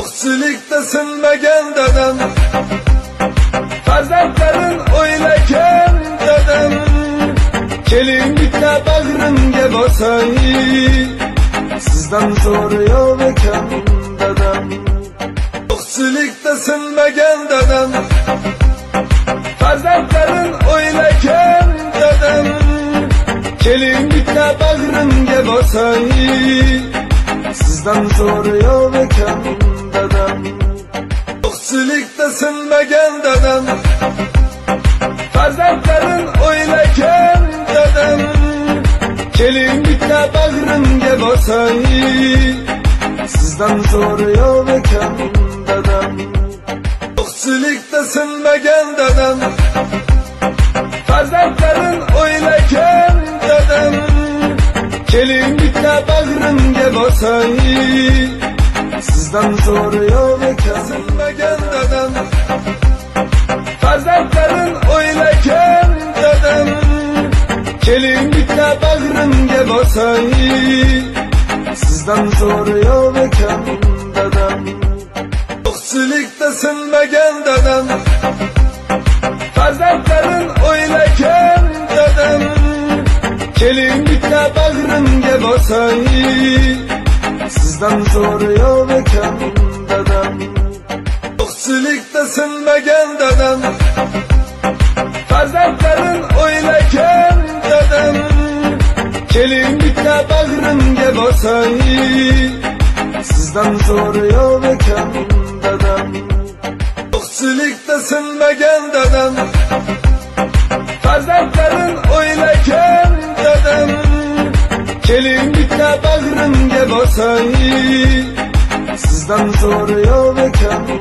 Ko'qchilikda sinmagan dadam, farzandlarin o'ylagan dadam, keling bitta bag'rimga bosay, sizdan zo'r yo'q ekan dadam. Ko'qchilikda sinmagan dadam, farzandlarin o'ylagan dadam, keling bitta bag'rimga bosay, sizdan zo'r yo'q ekan dadam. Ko'qchilikda sinmagan dadam, farzandlarin o'ylagan dadam, keling bitta bag'rimga bosay, sizdan zo'r yo'q ekan dadam. Ko'qchilikda sinmagan dadam, farzandlarin o'ylagan dadam, keling bitta bag'rimga bosay, sizdan zo'r yo'q ekan. Sinmagan dadam, farzandlarin o'ylagan dadam, keling bitta bag'rimga bosay, sizdan zo'r yo'q ekan dadam. Ko'qchilikda sinmagan dadam, farzandlarin o'ylagan dadam, keling bitta bag'rimga bosay, sizdan zo'r yo'q ekan dadam. Ko'qchilikda sinmagan dadam, farzandlarin o'ylagan dadam, keling bitta bag'rimga bosay, sizdan zo'r yo'q ekan dadam. Ko'qchilikda sinmagan dadam, farzandlarin o'ylagan dadam, keling bitta bag'rimga bosay, sizdan zo'r yo'q ekan